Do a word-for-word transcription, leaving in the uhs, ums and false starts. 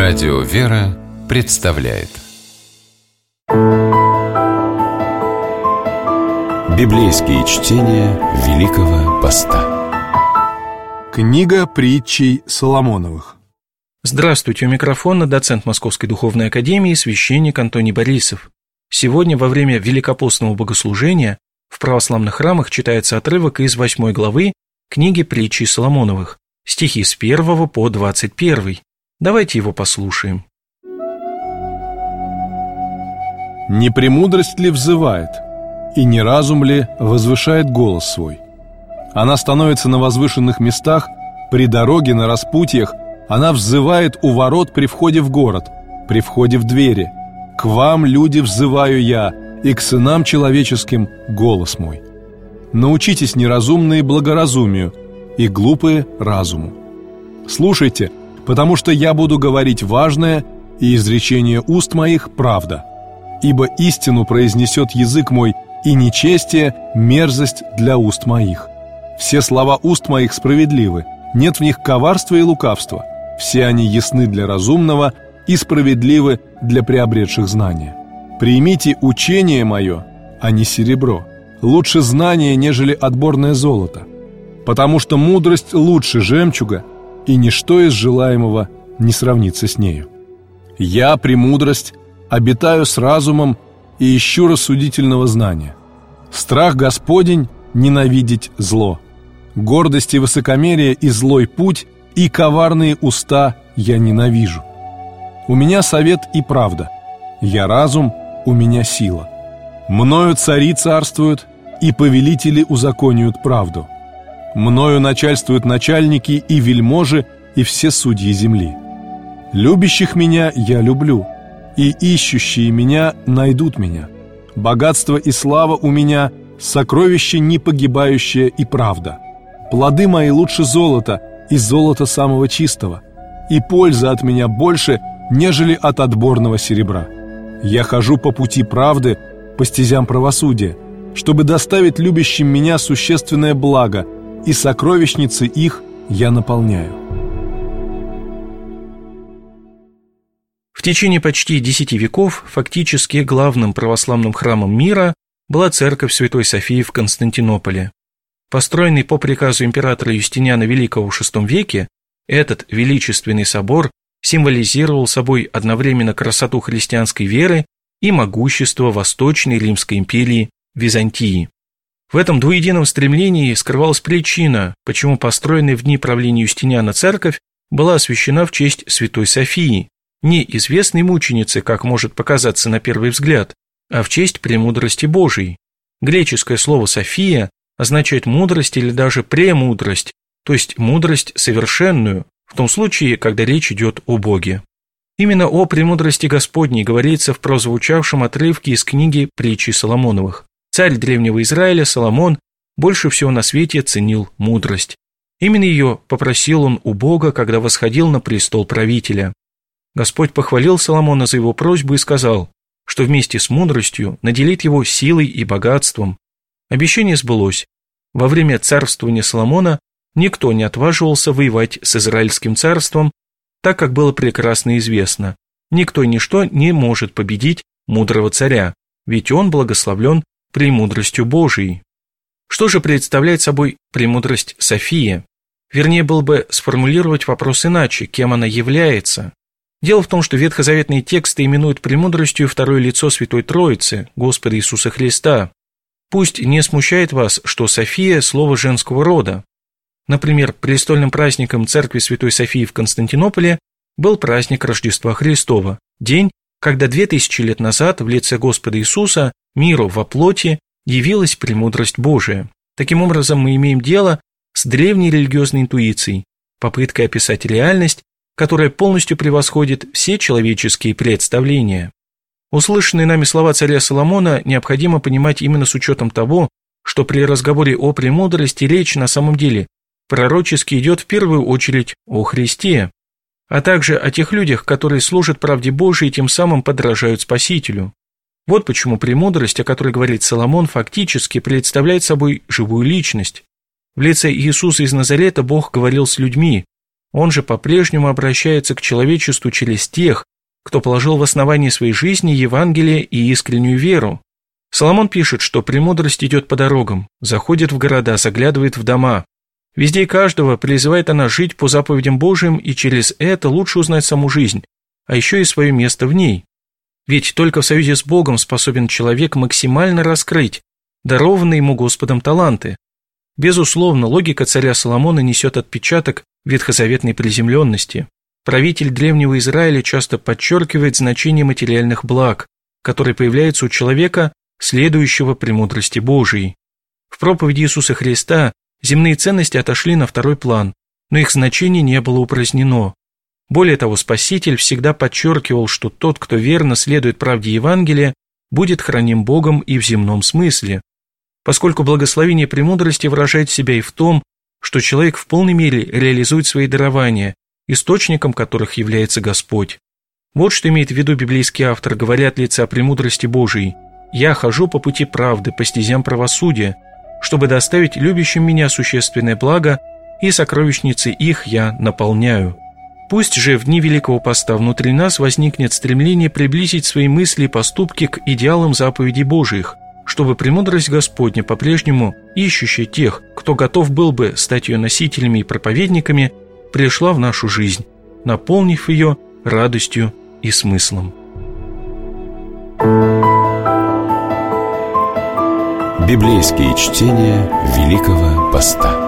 Радио «Вера» представляет Библейские чтения Великого Поста. Книга притчей Соломоновых. Здравствуйте, у микрофона доцент Московской Духовной Академии, священник Антоний Борисов. Сегодня во время великопостного богослужения в православных храмах читается отрывок из восьмой главы книги притчей Соломоновых, стихи с первого по двадцать первый. Давайте его послушаем. «Не премудрость ли взывает, и не разум ли возвышает голос свой? Она становится на возвышенных местах, при дороге, на распутьях, она взывает у ворот при входе в город, при входе в двери. К вам, люди, взываю я, и к сынам человеческим голос мой. Научитесь неразумные благоразумию, и глупые разуму. Слушайте, потому что я буду говорить важное, и изречение уст моих – правда. Ибо истину произнесет язык мой, и нечестие – мерзость для уст моих. Все слова уст моих справедливы, нет в них коварства и лукавства. Все они ясны для разумного и справедливы для приобретших знания. Примите учение мое, а не серебро. Лучше знание, нежели отборное золото. Потому что мудрость лучше жемчуга, и ничто из желаемого не сравнится с нею. Я, премудрость, обитаю с разумом и ищу рассудительного знания. Страх Господень — ненавидеть зло. Гордость и высокомерие и злой путь, и коварные уста я ненавижу. У меня совет и правда. Я разум, у меня сила. Мною цари царствуют, и повелители узаконивают правду. Мною начальствуют начальники и вельможи, и все судьи земли. Любящих меня я люблю, и ищущие меня найдут меня. Богатство и слава у меня, сокровище непогибающее и правда. Плоды мои лучше золота, и золота самого чистого, и польза от меня больше, нежели от отборного серебра. Я хожу по пути правды, по стезям правосудия, чтобы доставить любящим меня существенное благо, и сокровищницы их я наполняю». В течение почти десяти веков фактически главным православным храмом мира была церковь Святой Софии в Константинополе. Построенный по приказу императора Юстиниана Великого в шестом веке, этот величественный собор символизировал собой одновременно красоту христианской веры и могущество Восточной Римской империи Византии. В этом двуедином стремлении скрывалась причина, почему построенная в дни правления Юстиниана церковь была освящена в честь Святой Софии, не известной мученицы, как может показаться на первый взгляд, а в честь премудрости Божией. Греческое слово «София» означает мудрость или даже премудрость, то есть мудрость совершенную, в том случае, когда речь идет о Боге. Именно о премудрости Господней говорится в прозвучавшем отрывке из книги притчи Соломоновых. Царь древнего Израиля Соломон больше всего на свете ценил мудрость. Именно ее попросил он у Бога, когда восходил на престол правителя. Господь похвалил Соломона за его просьбу и сказал, что вместе с мудростью наделит его силой и богатством. Обещание сбылось. Во время царствования Соломона никто не отваживался воевать с Израильским царством, так как было прекрасно известно, никто и ничто не может победить мудрого царя, ведь он благословлен премудростью Божией. Что же представляет собой премудрость София? Вернее, было бы сформулировать вопрос иначе, кем она является. Дело в том, что ветхозаветные тексты именуют премудростью второе лицо Святой Троицы, Господа Иисуса Христа. Пусть не смущает вас, что София – слово женского рода. Например, престольным праздником церкви Святой Софии в Константинополе был праздник Рождества Христова, день, когда две тысячи лет назад в лице Господа Иисуса миру во плоти явилась премудрость Божия. Таким образом, мы имеем дело с древней религиозной интуицией, попыткой описать реальность, которая полностью превосходит все человеческие представления. Услышанные нами слова царя Соломона необходимо понимать именно с учетом того, что при разговоре о премудрости речь на самом деле пророчески идет в первую очередь о Христе, а также о тех людях, которые служат правде Божией и тем самым подражают Спасителю. Вот почему премудрость, о которой говорит Соломон, фактически представляет собой живую личность. В лице Иисуса из Назарета Бог говорил с людьми, Он же по-прежнему обращается к человечеству через тех, кто положил в основании своей жизни Евангелие и искреннюю веру. Соломон пишет, что премудрость идет по дорогам, заходит в города, заглядывает в дома. Везде и каждого призывает она жить по заповедям Божьим и через это лучше узнать саму жизнь, а еще и свое место в ней. Ведь только в союзе с Богом способен человек максимально раскрыть дарованные ему Господом таланты. Безусловно, логика царя Соломона несет отпечаток ветхозаветной приземленности. Правитель древнего Израиля часто подчеркивает значение материальных благ, которые появляются у человека, следующего премудрости Божией. В проповеди Иисуса Христа земные ценности отошли на второй план, но их значение не было упразднено. Более того, Спаситель всегда подчеркивал, что тот, кто верно следует правде Евангелия, будет храним Богом и в земном смысле. Поскольку благословение премудрости выражает себя и в том, что человек в полной мере реализует свои дарования, источником которых является Господь. Вот что имеет в виду библейский автор, говоря от лица премудрости Божией: «Я хожу по пути правды, по стезям правосудия, чтобы доставить любящим меня существенное благо, и сокровищницы их я наполняю». Пусть же в дни Великого Поста внутри нас возникнет стремление приблизить свои мысли и поступки к идеалам заповедей Божиих, чтобы премудрость Господня, по-прежнему ищущая тех, кто готов был бы стать ее носителями и проповедниками, пришла в нашу жизнь, наполнив ее радостью и смыслом. Библейские чтения Великого Поста.